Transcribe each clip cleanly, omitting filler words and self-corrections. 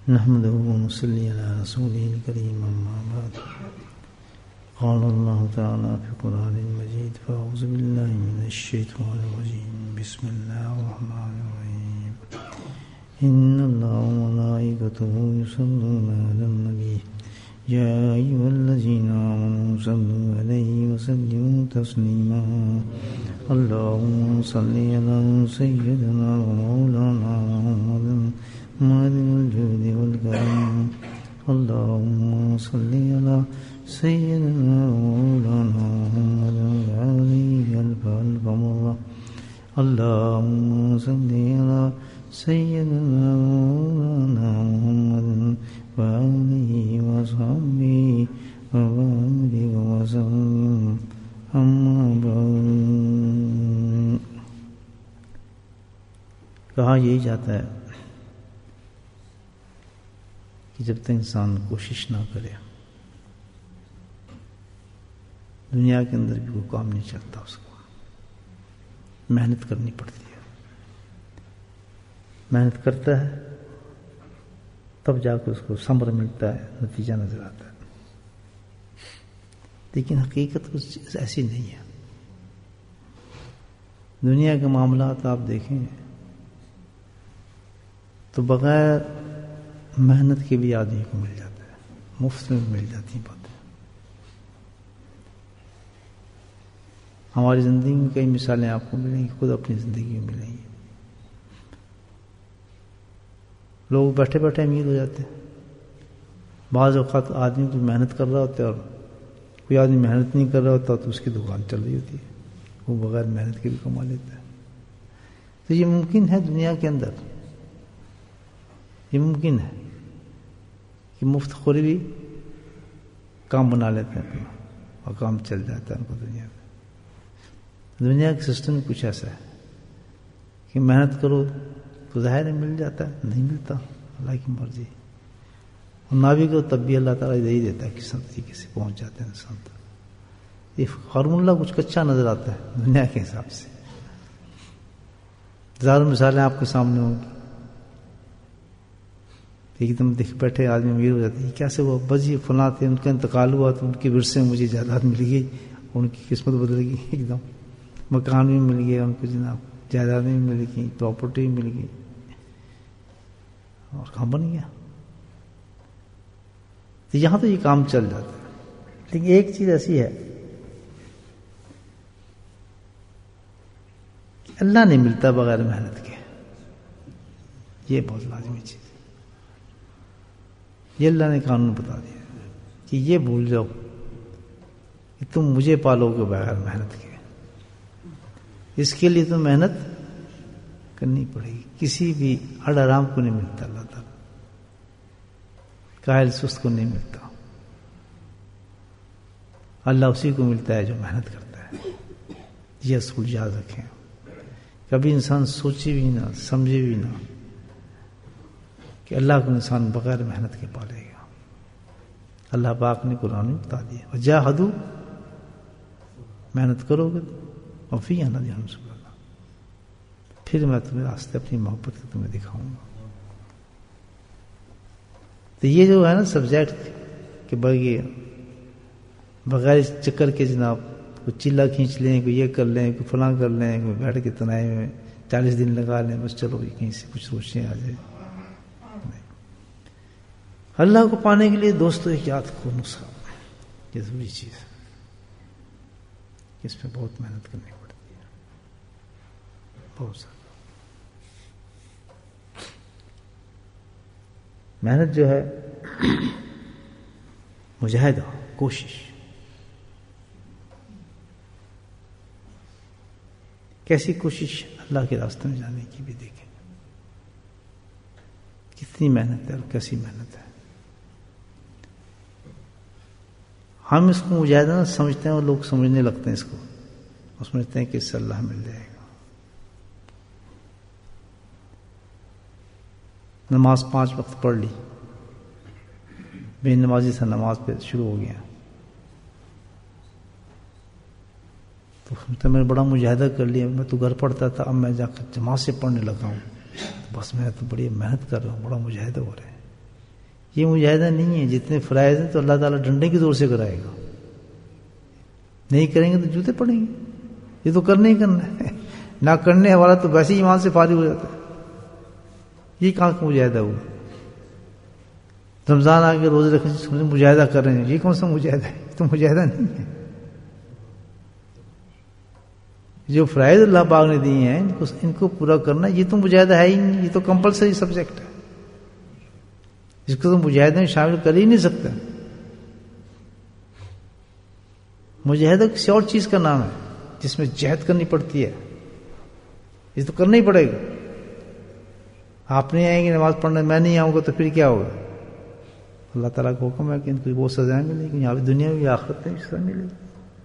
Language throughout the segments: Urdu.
نحمده ونصلي على رسوله الكريم أما بعد. قال الله تعالى في القرآن المجيد: فأعوذ بالله من الشيطان الرجيم. بسم الله الرحمن الرحيم. إن الله وملائكته يصلون على النبي يا أيها الذين آمنوا صلوا عليه وسلموا تسليما. اللهم صل على سيدنا ومولانا محمد مالك الجود والكرم. اللهم صل على سيدنا ومولانا محمد وآله ألف ألف مرة. اللهم صل على سيدنا ومولانا محمد وآله وصحبه وبارك وسلم. أما بعد. کہا یہی جاتا ہے کہ جب تک انسان کوشش نہ کرے دنیا کے اندر بھی کوئی کام نہیں چلتا. اس کو محنت کرنی پڑتی ہے. محنت کرتا ہے تب جا کے اس کو ثمر ملتا ہے، نتیجہ نظر آتا ہے. لیکن حقیقت کچھ ایسی نہیں ہے. دنیا کے معاملات آپ دیکھیں تو بغیر محنت کے بھی آدمی کو مل جاتا ہے، مفت میں مل جاتی ہیں باتیں. ہماری زندگی میں کئی مثالیں آپ کو ملیں گی، خود اپنی زندگی میں ملیں گی. لوگ بیٹھے بیٹھے امیر ہو جاتے ہیں. بعض اوقات آدمی کوئی محنت کر رہا ہوتا ہے اور کوئی آدمی محنت نہیں کر رہا ہوتا تو اس کی دکان چل رہی ہوتی ہے، وہ بغیر محنت کے بھی کما لیتا ہے. تو یہ ممکن ہے دنیا کے اندر، یہ ممکن ہے کہ مفت خوری بھی کام بنا لیتے ہیں اپنا اور کام چل جاتا ہے ان کو. دنیا کے سسٹم میں کچھ ایسا ہے کہ محنت کرو تو ظاہر ہے مل جاتا ہے، نہیں ملتا اللہ کی مرضی. اور نہ بھی کرو تب بھی اللہ تعالیٰ یہی دیتا ہے، کس طریقے سے پہنچ جاتے ہیں انسان تک. یہ فارمولہ کچھ کچا نظر آتا ہے دنیا کے حساب سے. ہزاروں مثالیں آپ کے سامنے ہوں گی. ایک دم دیکھ بیٹھے آدمی امیر ہو جاتے ہیں. کیسے وہ بس یہ فلاں تھے، ان کا انتقال ہوا تو ان کے ورثے میں مجھے جائیداد مل گئی، ان کی قسمت بدل گئی. ایک دم مکان بھی مل گیا ان کو، جناب جائیداد بھی مل گئی، پراپرٹی بھی مل گئی اور کام بن گیا. تو یہاں تو یہ کام چل جاتا ہے. لیکن ایک چیز ایسی ہے کہ اللہ نہیں ملتا بغیر محنت کے. یہ بہت لازمی چیز ہے. یہ اللہ نے قانون بتا دیا کہ یہ بھول جاؤ کہ تم مجھے پالو گے بغیر محنت کے. اس کے لیے تو محنت کرنی پڑے گی. کسی بھی ہر آرام کو نہیں ملتا اللہ تعالیٰ. کاہل سست کو نہیں ملتا. اللہ اسی کو ملتا ہے جو محنت کرتا ہے. یہ اصول یاد رکھیں. کبھی انسان سوچے بھی نہ، سمجھے بھی نہ کہ اللہ کو انسان بغیر محنت کے پالے گا. اللہ پاک نے قرآن میں بتا دیا، وجاہدوا، محنت کرو گے اور فی انہم سبل اللہ، پھر میں تمہیں راستے اپنی محبت کے تمہیں دکھاؤں گا. تو یہ جو ہے نا سبجیکٹ کہ بغیر چکر کے جناب کوئی چلا کھینچ لیں، کوئی یہ کر لیں، کوئی فلاں کر لیں، کوئی بیٹھ کے تنہائی میں 40 دن لگا لیں، بس چلو کہیں سے کچھ روشنی آ جائے. اللہ کو پانے کے لیے دوستو ایک یاد کو نسخہ، یہ ضروری چیز ہے. اس پہ بہت محنت کرنی پڑتی ہے، بہت زیادہ محنت جو ہے، مجاہدہ، کوشش. کیسی کوشش؟ اللہ کے راستے میں جانے کی بھی دیکھیں کتنی محنت ہے اور کیسی محنت ہے. ہم اس کو مجاہدہ سمجھتے ہیں اور لوگ سمجھنے لگتے ہیں اس کو اور سمجھتے ہیں کہ اس سے اللہ مل جائے گا. نماز 5 وقت پڑھ لی، بے نمازی سے نماز پہ شروع ہو گیا تو میں نے بڑا مجاہدہ کر لیا. میں تو گھر پڑھتا تھا، اب میں جا کر جماعت سے پڑھنے لگا ہوں. بس میں تو بڑی محنت کر رہا ہوں، بڑا مجاہدہ ہو رہا ہے. یہ مجاہدہ نہیں ہے. جتنے فرائض ہیں تو اللہ تعالیٰ ڈنڈے کی زور سے کرائے گا. نہیں کریں گے تو جوتے پڑیں گے. یہ تو کرنا ہی کرنا ہے. نہ کرنے والا تو ویسے ہی ایمان سے فارغ ہو جاتا ہے. یہ کہاں کا مجاہدہ ہوا؟ رمضان آ کے روزے رکھنے مجاہدہ کر رہے ہیں. یہ کون سا مجاہدہ ہے؟ یہ تو مجاہدہ نہیں ہے. جو فرائض اللہ پاک نے دیے ہیں ان کو پورا کرنا یہ تو مجاہدہ ہے ہی نہیں. یہ تو کمپلسری سبجیکٹ ہے. اس کو تو مجاہدے میں شامل کر ہی نہیں سکتا. مجاہدہ کسی اور چیز کا نام ہے جس میں جہد کرنی پڑتی ہے. یہ تو کرنا ہی پڑے گا. آپ نہیں آئیں گے نماز پڑھنے, میں نہیں آؤں گا تو پھر کیا ہوگا؟ اللہ تعالیٰ کا حکم ہے کہ ان کو وہ سزائیں ملے گی, یہاں بھی دنیا میں بھی آخرت میں بھی سزا ملے گی.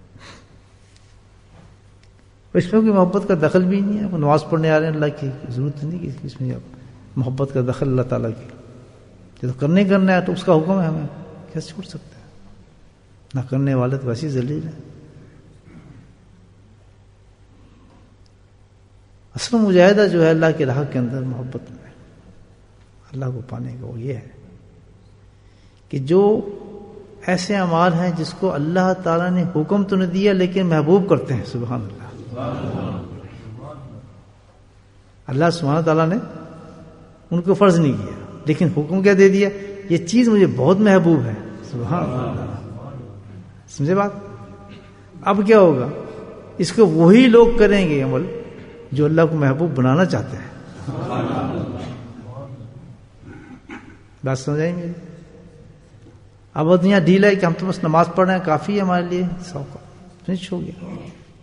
اس میں کوئی محبت کا دخل بھی نہیں ہے. وہ نماز پڑھنے آ رہے ہیں, اللہ کی ضرورت نہیں کہ اس میں محبت کا دخل اللہ تعالیٰ کی. جو تو کرنا ہے تو اس کا حکم ہے, ہمیں کیسے چھوڑ سکتے ہیں؟ نہ کرنے والے تو ویسے ذلیل ہیں. اصل مجاہدہ جو ہے اللہ کی راہ کے اندر محبت میں اللہ کو پانے کا وہ یہ ہے کہ جو ایسے اعمال ہیں جس کو اللہ تعالیٰ نے حکم تو نہیں دیا لیکن محبوب کرتے ہیں. سبحان اللہ. اللہ سبحانہ تعالیٰ نے ان کو فرض نہیں کیا لیکن حکم کیا دے دیا, یہ چیز مجھے بہت محبوب ہے. سبحان اللہ. سمجھے بات؟ اب کیا ہوگا؟ اس کو وہی لوگ کریں گے عمل جو اللہ کو محبوب بنانا چاہتے ہیں. بات سمجھ آئی میری؟ اب وہ دنیا ڈھیل ہے کہ ہم تو بس نماز پڑھ رہے ہیں کافی ہے ہمارے لیے, سب فنش ہو گیا.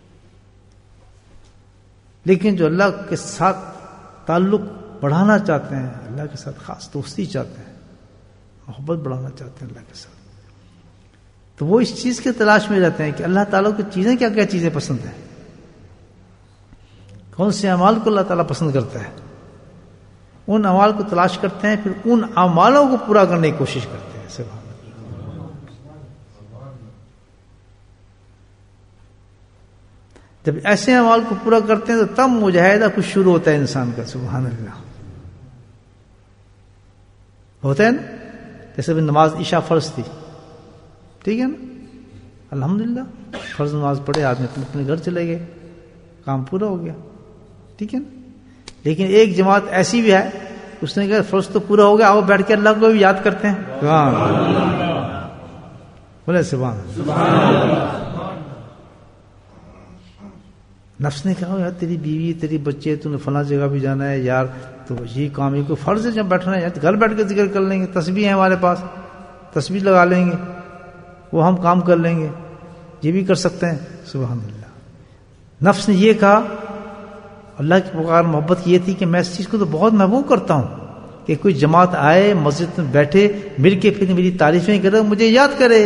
لیکن جو اللہ کے ساتھ تعلق بڑھانا چاہتے ہیں, اللہ کے ساتھ خاص دوستی چاہتے ہیں, محبت بڑھانا چاہتے ہیں اللہ کے ساتھ, تو وہ اس چیز کے تلاش میں رہتے ہیں کہ اللہ تعالیٰ کی چیزیں کیا کیا چیزیں پسند ہیں, کون سے اعمال کو اللہ تعالیٰ پسند کرتا ہے. ان اعمال کو تلاش کرتے ہیں, پھر ان اعمالوں کو پورا کرنے کی کوشش کرتے ہیں. سبحان اللہ. جب ایسے اعمال کو پورا کرتے ہیں تو تب مجاہدہ کچھ شروع ہوتا ہے انسان کا. سبحان اللہ. ہوتا ہے نا, جیسے نماز عشاء فرض تھی, ٹھیک ہے نا, الحمدللہ فرض نماز پڑھے, آدمی اپنے گھر چلے گئے, کام پورا ہو گیا, ٹھیک ہے نا. لیکن ایک جماعت ایسی بھی ہے, اس نے کہا فرض تو پورا ہو گیا, آؤ بیٹھ کے اللہ کو بھی یاد کرتے ہیں. بولے سبحان اللہ. نفس نے کہا یار تیری بیوی تیری بچے, تو نے فلاں جگہ بھی جانا ہے یار, تو یہ کام یہ کوئی فرض ہے جب بیٹھنا ہے, گھر بیٹھ کے ذکر کر لیں گے, تسبیح ہے ہمارے پاس, تسبیح لگا لیں گے, وہ ہم کام کر لیں گے, یہ بھی کر سکتے ہیں. سبحان اللہ. نفس نے یہ کہا, اللہ کی پکار محبت یہ تھی کہ میں اس چیز کو تو بہت محبوب کرتا ہوں کہ کوئی جماعت آئے, مسجد میں بیٹھے, مل کے پھر میری تعریفیں کرے, مجھے یاد کرے.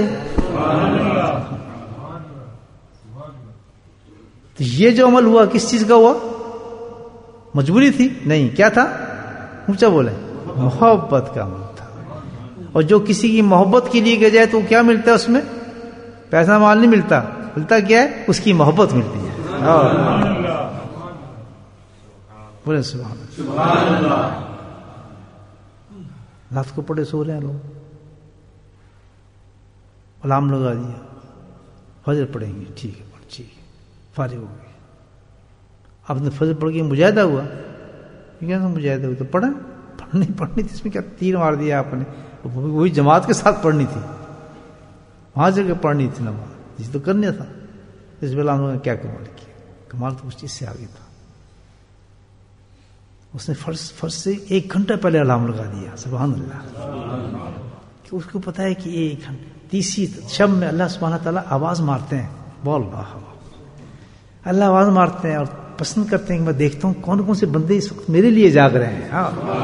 تو یہ جو عمل ہوا کس چیز کا ہوا؟ مجبوری تھی؟ نہیں. کیا تھا؟ اونچا بولے, محبت کا عمل تھا. اور جو کسی کی محبت کے لیے کہ جائے تو کیا ملتا ہے اس میں؟ پیسہ مال نہیں ملتا, ملتا کیا ہے؟ اس کی محبت ملتی ہے. بولے سبحان اللہ. رات کو پڑے سو رہے ہیں لوگ, الارم لگا دیا, فجر پڑھیں گے, ٹھیک ہے ٹھیک ہے, فارغ ہو گئے. آپ نے فجر پڑھ کے مجاہدہ ہوا, کیا مجاہدہ ہوا تو پڑھنی تھی, اس میں کیا تیر مار دیا آپ نے؟ وہی جماعت کے ساتھ پڑھنی تھی, وہاں جا کے پڑھنی تھی نماز, جس تو کرنا تھا. اس بلا ہم لوگوں نے کیا کمال کیا؟ کمال تو اس چیز سے آگے تھا. اس نے فرض سے 1 گھنٹہ پہلے الارم لگا دیا. سبحان اللہ. کہ اس کو پتا ہے کہ 1 گھنٹہ تیسری شب میں اللہ سبحانہ تعالیٰ آواز مارتے ہیں, اللہ آواز مارتے ہیں اور پسند کرتے ہیں کہ میں دیکھتا ہوں کون کون سے بندے اس وقت میرے لیے جاگ رہے ہیں.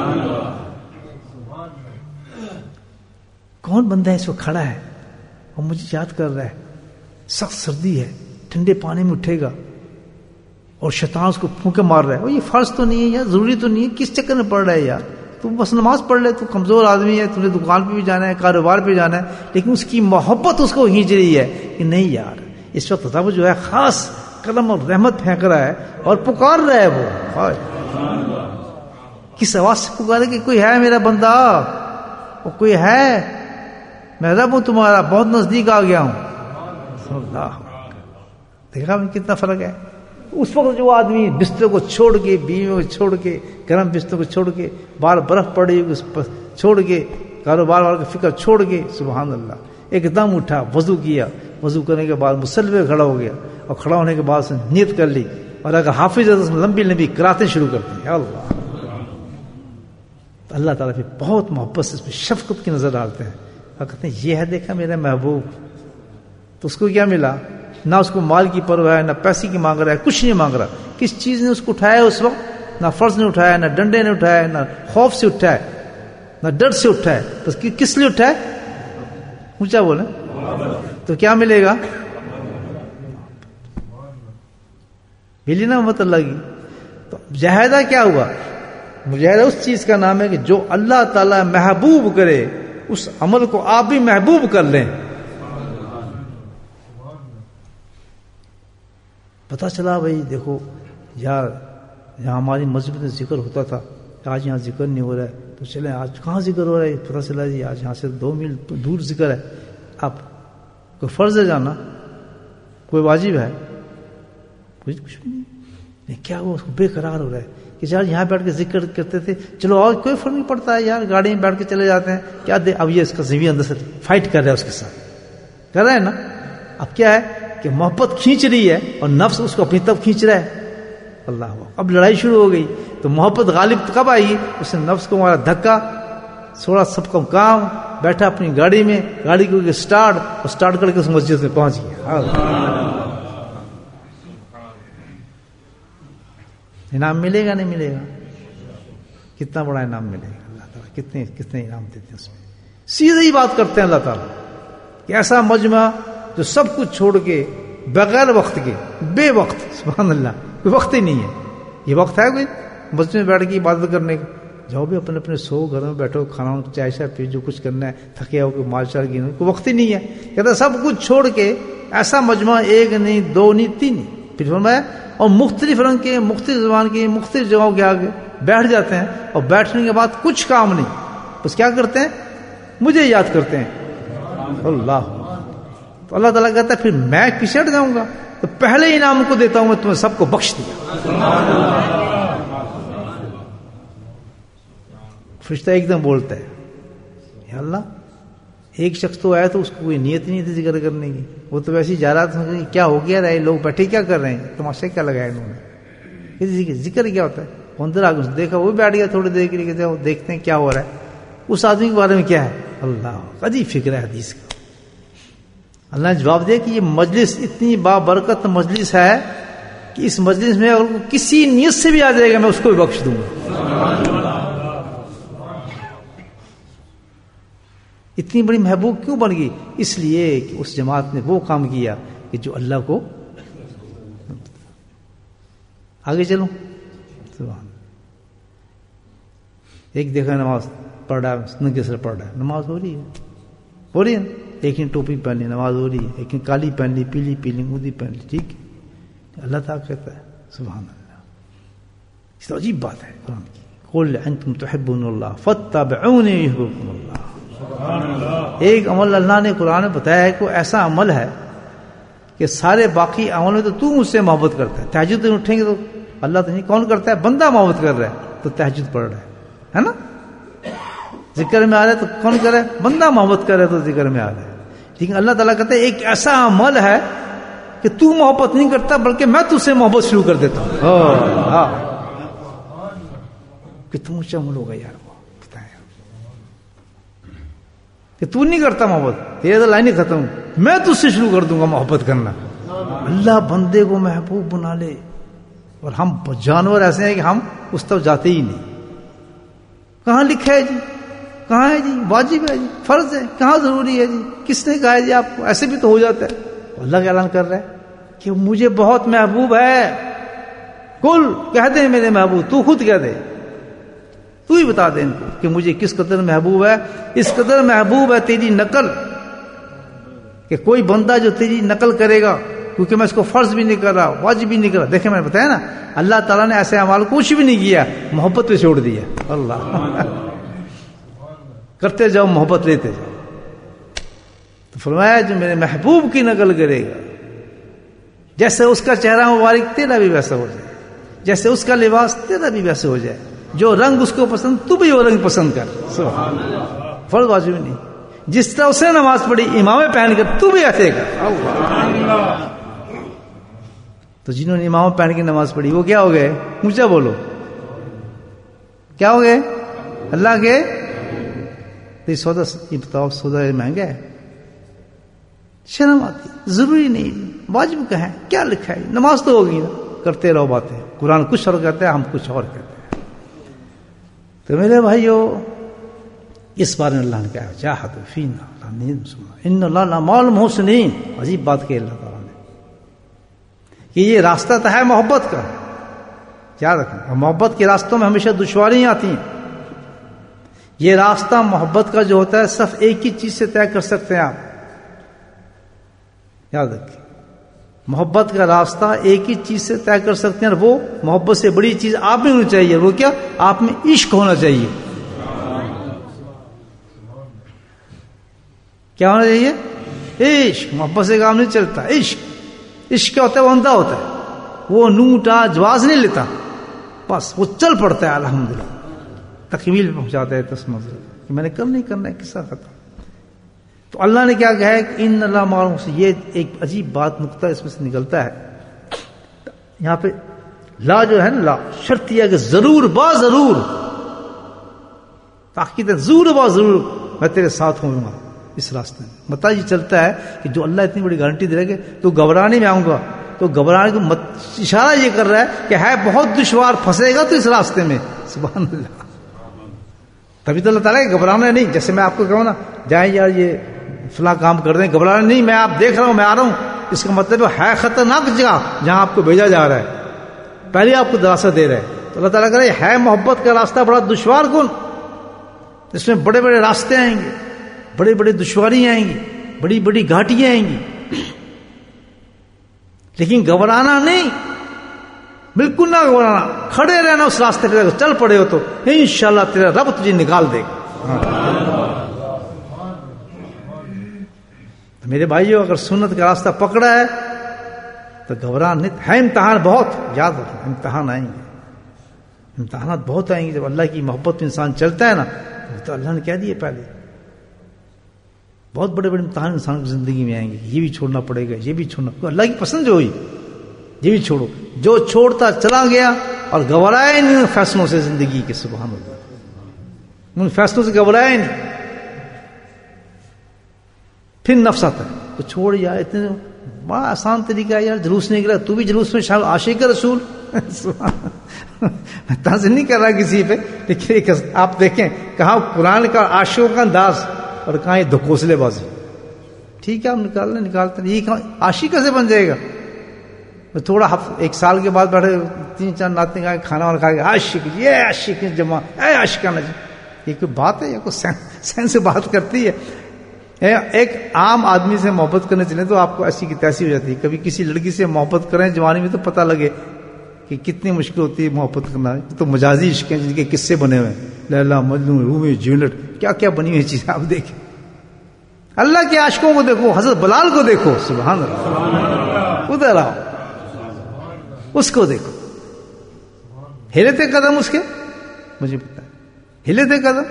کون بندہ ہے اس وقت کھڑا ہے اور مجھے یاد کر رہا ہے. سخت سردی ہے, ٹھنڈے پانی میں اٹھے گا اور شیطان اس کو پھونکے مار رہا ہے. یہ فرض تو نہیں ہے یار, ضروری تو نہیں ہے, کس چکر میں پڑھ رہا ہے یار؟ تو بس نماز پڑھ لے, تو کمزور آدمی ہے, تمہیں دکان پہ بھی جانا ہے, کاروبار پہ جانا ہے. لیکن اس کی محبت اس کو کھینچ رہی ہے کہ نہیں یار اس وقت رب جو ہے خاص قلم اور رحمت پھینک رہا ہے اور پکار رہا ہے. وہ کس آواز سے پکارے کہ کوئی ہے میرا بندہ, وہ کوئی ہے؟ میں رب ہوں تمہارا، بہت نزدیک آ گیا ہوں. اللہ دیکھا کتنا فرق ہے. اس وقت جو آدمی بستر کو چھوڑ کے، بیویوں کو چھوڑ کے، گرم بستر کو چھوڑ کے، باہر برف پڑی اس پر چھوڑ کے، کاروبار والوں کی فکر چھوڑ کے، سبحان اللہ، ایک دم اٹھا، وضو کیا، وضو کرنے کے بعد مصلی پہ کھڑا ہو گیا، اور کھڑا ہونے کے بعد نیت کر لی، اور اگر حافظ ہے تو لمبی لمبی قراتیں شروع کرتے ہیں. اللہ تو اللہ تعالیٰ پہ بہت محبت سے، اس پہ شفقت کی نظر ڈالتے ہیں، اور کہتے ہیں یہ ہے دیکھا میرا محبوب. تو اس کو کیا ملا؟ نہ اس کو مال کی پرواہ ہے، نہ پیسے کی مانگ رہا ہے، کچھ نہیں مانگ رہا. کس چیز نے اس کو اٹھایا اس وقت؟ نہ فرض نے اٹھایا، نہ ڈنڈے نے اٹھایا، نہ خوف سے اٹھا ہے، نہ ڈر سے اٹھا ہے. بس کس لیے اٹھا ہے؟ اونچا بولے تو کیا ملے گا؟ ملی نا محبت اللہ کی. تو مجاہدہ کیا ہوا؟ مجاہدہ اس چیز کا نام ہے کہ جو اللہ تعالیٰ محبوب کرے اس عمل کو آپ بھی محبوب کر لیں. پتہ چلا بھائی دیکھو یار، یہاں ہماری مسجد میں ذکر ہوتا تھا، آج یہاں ذکر نہیں ہو رہا ہے، تو چلیں آج کہاں ذکر ہو رہا ہے؟ پتہ چلا جی آج یہاں سے 2 میل دور ذکر ہے. اب کوئی فرض ہے جانا، کوئی واجب ہے؟ کچھ نہیں. کیا وہ اس کو بے قرار ہو رہا ہے کہ یار یہاں بیٹھ کے ذکر کرتے تھے، چلو اور کوئی فرق نہیں پڑتا ہے یار، گاڑی میں بیٹھ کے چلے جاتے ہیں، کیا دے. اب یہ اس کا زمین اندر سے فائٹ کر رہا ہے، اس کے ساتھ کر رہا ہے نا. اب کیا ہے کہ محبت کھینچ رہی ہے اور نفس اس کو اپنی طرف کھینچ رہا ہے. اللہ، اب لڑائی شروع ہو گئی. تو محبت غالب کب آئی گی؟ اس نے نفس کو مارا دھکا، چھوڑا سب کا کام، بیٹھا اپنی گاڑی میں، گاڑی کو اسٹارٹ کر کے اس مسجد میں پہنچ گیا. انعام ملے گا نہیں ملے گا؟ کتنا بڑا انعام ملے گا. اللہ تعالیٰ کتنے انعام دیتے ہیں اس میں. سیدھی بات کرتے ہیں اللہ تعالیٰ کہ ایسا مجمع جو سب کچھ چھوڑ کے بغیر وقت کے، بے وقت، سبحان اللہ، کوئی وقت ہی نہیں ہے. یہ وقت ہے کوئی مسجد میں بیٹھ کے عبادت کرنے کا؟ جاؤ بھی اپنے اپنے سو گھر میں بیٹھو، کھانا چائے شائے پی، جو کچھ کرنا ہے، تھکے ہو کے مال شال گینا، کوئی وقت ہی نہیں ہے. کہتا سب کچھ چھوڑ کے ایسا مجمع، 1 نہیں 2 نہیں 3 نہیں، پھر فرمایا اور مختلف رنگ کے، مختلف زبان کے، مختلف جگہوں کے آگے بیٹھ جاتے ہیں، اور بیٹھنے کے بعد کچھ کام نہیں، بس کیا کرتے ہیں؟ مجھے یاد کرتے ہیں. اللہ، تو اللہ تعالیٰ کہتا ہے پھر میں پیچھے ہٹ جاؤں گا؟ تو پہلے انعام کو دیتا ہوں میں تمہیں سب کو بخش دیا. فرشتہ ایک دم بولتا ہے یا اللہ، ایک شخص تو آیا تو اس کو کوئی نیت نہیں تھی ذکر کرنے کی، وہ تو ویسے ہی جا رہا تھا. کیا ہو گیا رہے لوگ بیٹھے کیا کر رہے ہیں، تماشا کیا لگایا انہوں نے؟ ذکر کیا ہوتا ہے؟ اندر آگے دیکھا وہ بیٹھ گیا تھوڑی دیر کے لیے، کہتے ہیں دیکھتے ہیں کیا ہو رہا ہے. اس آدمی کے بارے میں کیا ہے؟ اللہ، عجیب فکر ہے حدیث کا. اللہ نے جواب دیا کہ یہ مجلس اتنی بابرکت مجلس ہے کہ اس مجلس میں اگر کسی نیت سے بھی آ جائے گا میں اس کو بھی بخش دوں گا. اتنی بڑی محبوب کیوں بن گئی؟ اس لیے کہ اس جماعت نے وہ کام کیا کہ جو اللہ کو. آگے چلوں. ایک دیکھا نماز پڑھ رہا ہے، ننگے سر پڑھ رہا ہے، نماز ہو رہی ہے. ایک نے ٹوپی پہن لی، نماز ہو رہی ہے. ایک نے کالی پہن لی، پیلی پیلی مودی پہن لی، ٹھیک ہے. اللہ تعالیٰ کہتا ہے سبحان اللہ، اس تو عجیب بات ہے قرآن کی. قل انتم تحبون اللہ فاتبعونی یحببکم اللہ. ایک عمل اللہ نے قرآن میں بتایا ہے کہ ایسا عمل ہے کہ سارے باقی عمل میں تو مجھ سے محبت کرتا ہے. تہجد میں اٹھیں گے تو اللہ تو نہیں، کون کرتا ہے؟ بندہ محبت کر رہا ہے تو تہجد پڑھ رہا ہے نا. ذکر میں آ رہا ہے تو کون کر رہا ہے؟ بندہ محبت کر رہا ہے تو ذکر میں آ رہا ہے. لیکن اللہ تعالیٰ کہتے ہیں ایک ایسا عمل ہے کہ تو محبت نہیں کرتا بلکہ میں تجھ سے محبت شروع کر دیتا ہوں. کتنا اونچا عمل ہوگا یار وہ، کہ تو نہیں کرتا محبت، تیرے تو لائن ختم، میں تجھ سے شروع کر دوں گا محبت کرنا. اللہ بندے کو محبوب بنا لے. اور ہم جانور ایسے ہیں کہ ہم اس طرف جاتے ہی نہیں. کہاں لکھا ہے جی، کہاں ہے جی واجب ہے جی، فرض ہے، کہاں ضروری ہے جی، کس نے کہا ہے جی آپ کو؟ ایسے بھی تو ہو جاتا ہے. اللہ کا اعلان کر رہا ہے کہ مجھے بہت محبوب ہے. کل کہہ دے میرے محبوب، تو خود کہہ دے، تو ہی بتا دے ان کو کہ مجھے کس قدر محبوب ہے. اس قدر محبوب ہے تیری نقل کہ کوئی بندہ جو تیری نقل کرے گا، کیونکہ میں اس کو فرض بھی نہیں کر رہا، واجب بھی نہیں کر رہا. دیکھیں میں نے بتایا نا، اللہ تعالیٰ نے ایسے اعمال کچھ بھی نہیں کیا، محبت پہ چھوڑ دیا. اللہ کرتے جاؤ محبت لیتے جاؤ. تو فرمایا جو میرے محبوب کی نقل کرے گا جیسے اس کا چہرہ مبارک تیرا بھی ویسا ہو جائے, جیسے اس کا لباس تیرا بھی ویسے ہو جائے, جو رنگ اس کو پسند تو بھی وہ رنگ پسند کر. سبحان اللہ. فرض واجب نہیں, جس طرح اس نے نماز پڑھی امامے پہن کر تو بھی ایسے کر. تو جنہوں نے امامہ پہن کے نماز پڑھی وہ کیا ہو گئے؟ اونچا بولو, کیا ہو گئے؟ اللہ کے. یہ سودا یہ بتاؤ, سودا مہنگا ہے, شرم آتی, ضروری نہیں, واجب کا ہے, کیا لکھا ہے, نماز تو ہوگی نا, کرتے رہو باتیں. قرآن کچھ اور کہتے ہیں, ہم کچھ اور کہتے ہیں. تو میرے بھائیو اس بارے میں اللہ نے کہا جاہد فینا ان اللہ لمع المحسنین. عجیب بات کہ اللہ تعالیٰ نے کہ یہ راستہ تو ہے محبت کا, یاد رکھیں. اور محبت کے راستوں میں ہمیشہ دشواریاں آتی ہیں. یہ راستہ محبت کا جو ہوتا ہے صرف ایک ہی چیز سے طے کر سکتے ہیں آپ, یاد رکھیں. محبت کا راستہ ایک ہی چیز سے طے کر سکتے ہیں, اور وہ محبت سے بڑی چیز آپ میں ہونی چاہیے. وہ کیا؟ آپ میں عشق ہونا چاہیے. کیا ہونا چاہیے؟ عشق. محبت سے کام نہیں چلتا. عشق کیا ہوتا ہے؟ وہ اندھا ہوتا ہے, وہ نوٹا جواز نہیں لیتا, بس وہ چل پڑتا ہے. الحمدللہ تکمیل پہ پہنچاتا ہے تسمز کہ میں نے کل نہیں کرنا ہے, کس طرح ختم. تو اللہ نے کیا کہا ہے کہ ان اللہ معلوم سے. یہ ایک عجیب بات نقطہ اس میں سے نکلتا ہے. یہاں پہ لا جو ہے نا, لا شرط یہ ہے کہ ضرور با ضرور, تاکید ہے, ضرور با ضرور میں تیرے ساتھ ہوں گا اس راستے میں. متا یہ چلتا ہے کہ جو اللہ اتنی بڑی گارنٹی دے رہا ہے کہ تو گھبرانے میں آؤں گا, تو گھبرانے کو اشارہ یہ کر رہا ہے کہ ہے بہت دشوار, پھنسے گا تو اس راستے میں. سبحان اللہ. تبھی تو اللہ تعالیٰ کہ گھبرانا نہیں. جیسے میں آپ کو کہوں نا جائیں یار یہ فلاں کام کر دیں, گھبرانا نہیں, میں آپ دیکھ رہا ہوں, میں آ رہا ہوں. اس کا مطلب ہے خطرناک جگہ جہاں آپ کو بھیجا جا رہا ہے, پہلے آپ کو دراصل دے رہا ہے. تو اللہ تعالیٰ کہہ رہا ہے ہے محبت کا راستہ بڑا دشوار کن, اس میں بڑے بڑے راستے آئیں گے, بڑی بڑی دشواریاں آئیں گی, بڑی بڑی گھاٹیاں آئیں گی, لیکن گھبرانا نہیں, بالکل نہ گھبرانا, کھڑے رہنا اس راستے پہ. چل پڑے ہو تو انشاءاللہ تیرا رب تجھے نکال دے گا. تو میرے بھائیو اگر سنت کا راستہ پکڑا ہے تو گھبرانا نہیں ہے. امتحان بہت, یاد رکھیں امتحان آئیں گے, امتحانات بہت آئیں گے. جب اللہ کی محبت میں انسان چلتا ہے نا, تو اللہ نے کہہ دیے پہلے بہت بڑے بڑے امتحان انسان کی زندگی میں آئیں گے. یہ بھی چھوڑنا پڑے گا, یہ بھی چھوڑنا, اللہ کی پسند جو ہوئی یہ بھی چھوڑو. جو چھوڑتا چلا گیا اور گھبرایا نہیں ان فیصلوں سے زندگی کے. سبحان اللہ. ان فیصلوں سے گھبرایا نہیں, پھر نفس آتا ہے تو چھوڑ یار. اتنے بڑا آسان طریقہ ہے یار, جلوس نہیں نکلا تو بھی جلوس میں شامل, عاشق رسول. تنظ نہیں کر رہا کسی پہ, لیکن آپ دیکھیں کہاں قرآن کا عاشقوں کا انداز اور کہاں یہ دھکوسلے بازی. ٹھیک ہے آپ نکالتے یہ کہاں عاشق کیسے بن جائے گا؟ تھوڑا ایک سال کے بعد بیٹھے 3-4 ناتے کھا کھانا وانا کھا کے عاشق, یہ عاشق جمع, اے عاشقانہ جی, یہ کوئی بات ہے یا کوئی سینس سے بات کرتی ہے؟ ایک عام آدمی سے محبت کرنے چلے تو آپ کو ایسی کی تیسی ہو جاتی ہے. کبھی کسی لڑکی سے محبت کریں جوانی میں تو پتہ لگے کہ کتنی مشکل ہوتی ہے محبت کرنا. تو مجازی عشق ہیں جن کے قصے بنے ہوئے ہیں, لیلا مجنون رومی جولٹ, کیا کیا بنی ہوئی چیزیں آپ دیکھیں. اللہ کے عاشقوں کو دیکھو, حضرت بلال کو دیکھو, سبحان اللہ, ادھر آؤ اس کو دیکھو, ہلے تھے قدم اس کے, مجھے پتا ہے ہلے تھے قدم,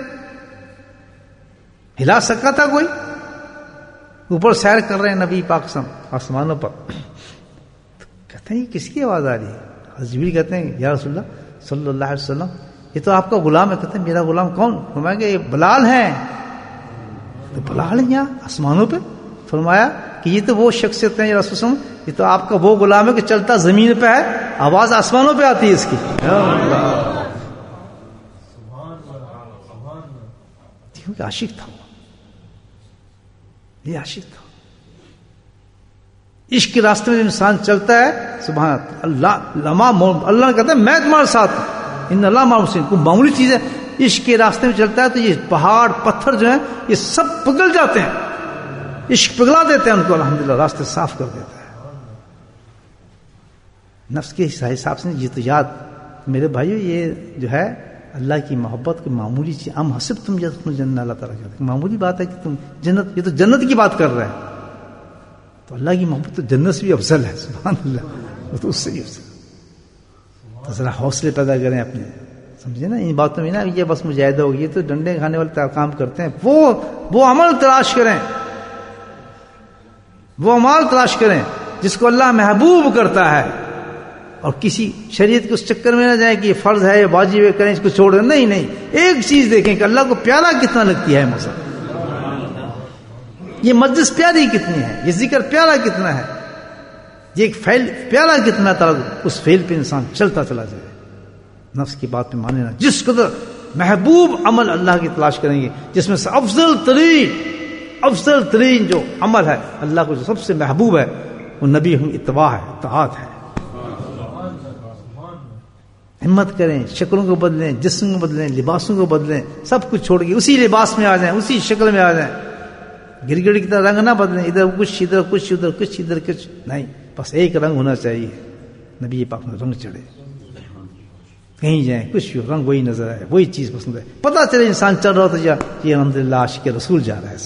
ہلا سکا تھا کوئی؟ اوپر سیر کر رہے ہیں نبی پاک آسمانوں پر, کہتے ہیں یہ کس کی آواز آ رہی ہے؟ حضرت جبریل کہتے ہیں یا رسول اللہ صلی اللہ علیہ وسلم یہ تو آپ کا غلام ہے. کہتے ہیں میرا غلام کون؟ فرمایا کہ یہ بلال ہیں. تو بلال ہیں یہاں آسمانوں پہ؟ فرمایا کہ یہ تو وہ شخصیت ہیں یا رسول اللہ، یہ تو آپ کا وہ غلام ہے کہ چلتا زمین پہ ہے، آواز آسمانوں پہ آتی ہے اس کی. کیونکہ عاشق تھا، یہ عاشق تھا. عشق کے راستے میں انسان چلتا ہے، سبحان اللہ، اللہ نے کہتا ہے میں تمہارے ساتھ ہوں، ان اللہ معصوم. کوئی معمولی چیز ہے عشق کے راستے میں چلتا ہے تو یہ پہاڑ پتھر جو ہیں یہ سب پگھل جاتے ہیں، عشق پگھلا دیتے ہیں ان کو، الحمدللہ راستے صاف کر دیتا ہے. نفس کے حساب سے یہ تو یاد میرے بھائیو، یہ جو ہے اللہ کی محبت کی معمولی چیز. ام حسبتم یدخلون الجنہ، اللہ تعالیٰ کہتے ہیں معمولی بات ہے کہ تم جنت، یہ تو جنت کی بات کر رہا ہے. تو اللہ کی محبت تو جنت سے بھی افضل ہے. سبحان اللہ، وہ تو اس سے بھی افضل. تو ذرا حوصلے پیدا کریں اپنے، سمجھے نا ان باتوں میں نا. یہ بس مجاہدہ ہو، یہ تو ڈنڈے کھانے والے کام کرتے ہیں. وہ عمل تلاش کریں، وہ عمل تلاش کریں جس کو اللہ محبوب کرتا ہے. اور کسی شریعت کے اس چکر میں نہ جائیں کہ یہ فرض ہے، یہ واجب ہے، کریں اس کو چھوڑ دیں. نہیں نہیں، ایک چیز دیکھیں کہ اللہ کو پیارا کتنا لگتی ہے مثلا، یہ مجلس پیاری کتنی ہے، یہ ذکر پیارا کتنا ہے، یہ ایک فعل پیارا کتنا تھا. اس فعل پہ انسان چلتا چلا جائے، نفس کی بات پہ مانے نہ. جس قدر محبوب عمل اللہ کی تلاش کریں گے، جس میں سے افضل ترین جو عمل ہے اللہ کو جو سب سے محبوب ہے وہ نبی ہم اتباع ہے، اطاعت ہے. ہمت کریں، شکلوں کو بدلیں، جسم کو بدلیں، لباسوں کو بدلیں، سب کچھ چھوڑ کے اسی لباس میں آ جائیں، اسی شکل میں آ جائیں. گرگڑ کی طرح رنگ نہ بدلیں، ادھر کچھ ادھر کچھ ادھر کچھ ادھر کچھ نہیں، بس ایک رنگ ہونا چاہیے. نبی پاک میں رنگ چڑھے، کہیں جائیں کچھ بھی رنگ وہی نظر آئے، وہی چیز پسند ہے. پتہ چلے انسان چل رہا ہوتا یہ الحمدللہ عاشق رسول جا رہا ہے.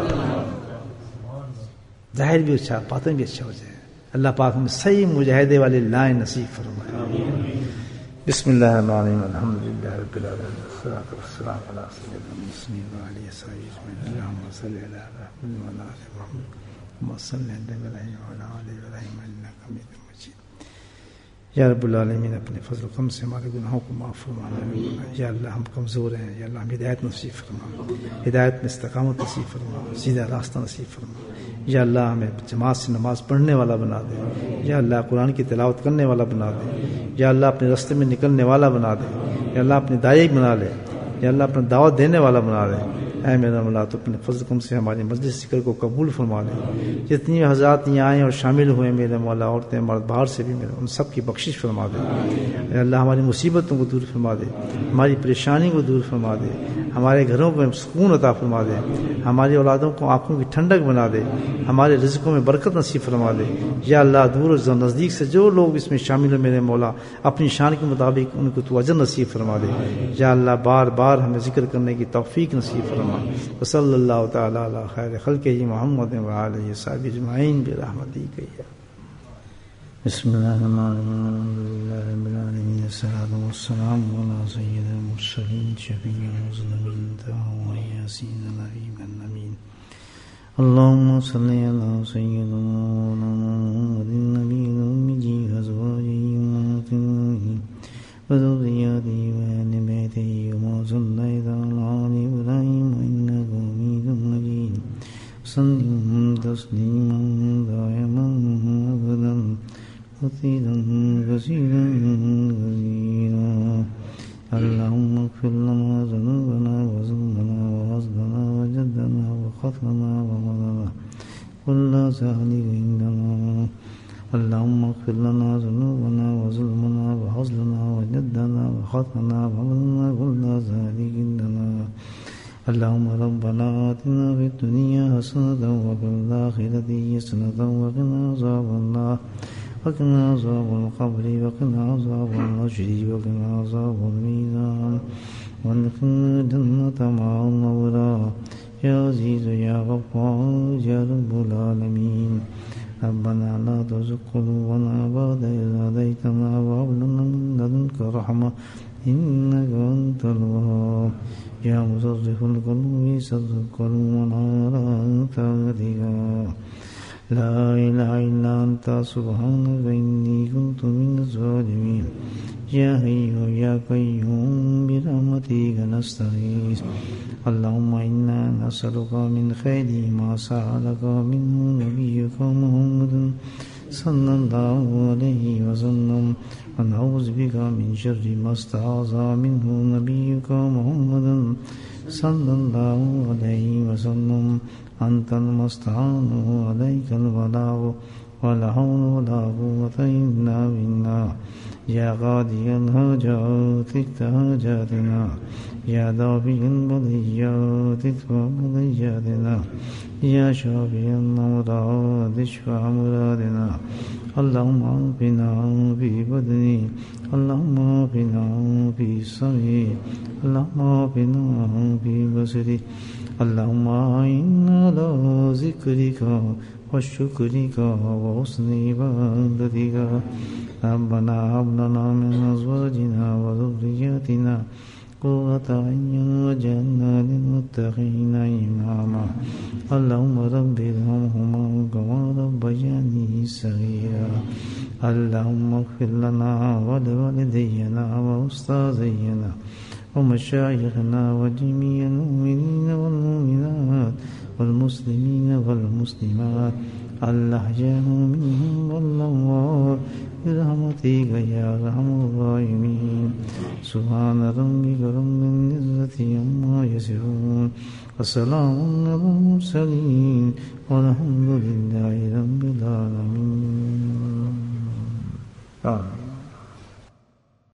ظاہر بھی اچھا، باطن بھی اچھا ہو جائے. اللہ پاک ہمیں صحیح مجاہدے والے لائن نصیب فرمائے. بسم اللہ الرحمن الرحیم، الحمد للہ رب العالمین، والصلاۃ والسلام علی سیدنا محمد وعلی آلہ وصحبہ اجمعین. اللہم صل علی محمد وعلی آل محمد کما صلیت علی ابراہیم وعلی آل ابراہیم انک حمید مجید. یا رب العالمین، اپنے فضل و کرم سے ہمارے گناہوں کو معاف فرمانا. یا اللہ ہم کمزور ہیں، یا اللہ ہم ہدایت نصیب فرما، ہدایت میں استقامت نصیب فرما، سیدھا راستہ نصیب فرما. یا اللہ ہمیں جماعت سے نماز پڑھنے والا بنا دے. یا اللہ قرآن کی تلاوت کرنے والا بنا دے. یا اللہ اپنے راستے میں نکلنے والا بنا دے. یا اللہ اپنے داعی بنا لے. یا اللہ اپنا دعوت دینے والا بنا دے. اے میرا مولا، تو اپنے فضل کرم سے ہماری مجلس ذکر کو قبول فرما لے. جتنی حضرات یہاں آئے اور شامل ہوئے میرے مولا، عورتیں مرد باہر سے بھی، میرے ان سب کی بخشش فرما دے. اے اللہ ہماری مصیبتوں کو دور فرما دے، ہماری پریشانی کو دور فرما دے، ہمارے گھروں کو سکون عطا فرما دے، ہماری اولادوں کو آنکھوں کی ٹھنڈک بنا دے، ہمارے رزقوں میں برکت نصیب فرما دے. یا اللہ دور و نزدیک سے جو لوگ اس میں شامل ہیں میرے مولا، اپنی شان کے مطابق ان کو تو اجر نصیب فرما دے. یا اللہ بار بار ہمیں ذکر کرنے کی توفیق نصیب فرما. وصلی اللہ تعالی علی خیر خلقہ محمد وعلی وصحبہ اجمعین برحمتک یا. بسم اللہ الرحمن الرحیم، الحمد للہ رب العالمین، الصلاۃ والسلام علی سید المرسلین شفیع المذنبین یاسین الحبیب الامین. اللهم صل على سيدنا محمد النبي الأمي وأزواجه وذرياته وآل بيته وما صليت على آل إبراهيم إنك حميد مجيد. وسلم تسليما دائما أبدا كثيرا كثيرا كثيرا. اللهم اغفر لنا ذنوبنا وظلمنا وعصبنا وجدنا وخطنا ومرضنا كل ذلك عندنا. اللهم اغفر لنا ذنوبنا وظلمنا وعصبنا وجدنا وخطنا ومرضنا كل ذلك عندنا. اللهم ربنا آتنا في الدنيا حسنة وفي الآخرة حسنة وقنا عذاب النار وقنا عذاب القبر وقنا عذاب الحشر وقنا عذاب الميزان وادخلنا الجنة مع الأبرار. يا عزيز يا غفار يا رب العالمين. ربنا لا تزغ قلوبنا بعد إذ هديتنا وهب لنا من لدنك رحمة إنك أنت الوهاب. يا مصرف القلوب صرف قلوبنا على طاعتك. لا إله إلا أنت سبحانك إني كنت من الظالمين. يا حي يا قيوم برحمتك نستغيث. اللهم إنا نسألك من خير ما سألك منه نبيك محمد صلى الله عليه وسلم ونعوذ بك من شر ما استعاذ منه نبيك محمد صلى الله عليه وسلم. أنت المستعان وعليك البلاغ ولا حول ولا قوة إلا بالله. يا قاضي الحاجات اقض حاجاتنا. يا دافع البليات ادفع بلياتنا يا شافي المرضى اشفع مرادنا اللهم عافنا في بدني اللهم عافنا في سمعي اللهم عافنا في بصري اللهم أعنا على ذكرك وشكرك وحسن عبادتك ربنا هب لنا من أزواجنا وذرياتنا قرة أعين واجعلنا للمتقين إماما اللهم رب ارحمهما كما ربياني صغيرا اللهم اغفر لنا ولوالدينا وأستاذينا ومشايخنا وجميع المؤمنين والمؤمنات والمسلمين والمسلمات الأحياء منهم والأموات برحمتك يا أرحم الراحمين سبحان ربك رب العزة عما يصفون وسلام على المرسلين والحمد لله رب العالمين.